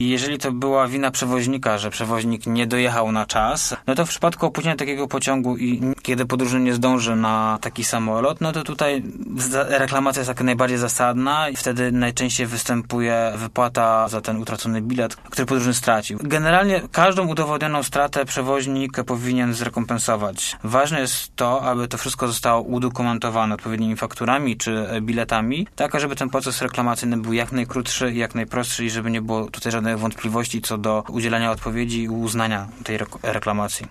Jeżeli to była wina przewoźnika, że przewoźnik nie dojechał na czas, no to w przypadku opóźnienia takiego pociągu i kiedy podróżny nie zdąży na taki samolot, no to tutaj reklamacja jest jak najbardziej zasadna i wtedy najczęściej występuje wypłata za ten utracony bilet, który podróżny stracił. Generalnie każdą udowodnioną stratę przewoźnik powinien zrekompensować. Ważne jest to, aby to wszystko zostało udokumentowane odpowiednimi fakturami czy biletami, tak żeby ten proces reklamacyjny był jak najkrótszy i jak najprostszy i żeby nie było tutaj żadnych wątpliwości co do udzielania odpowiedzi i uznania tej reklamacji.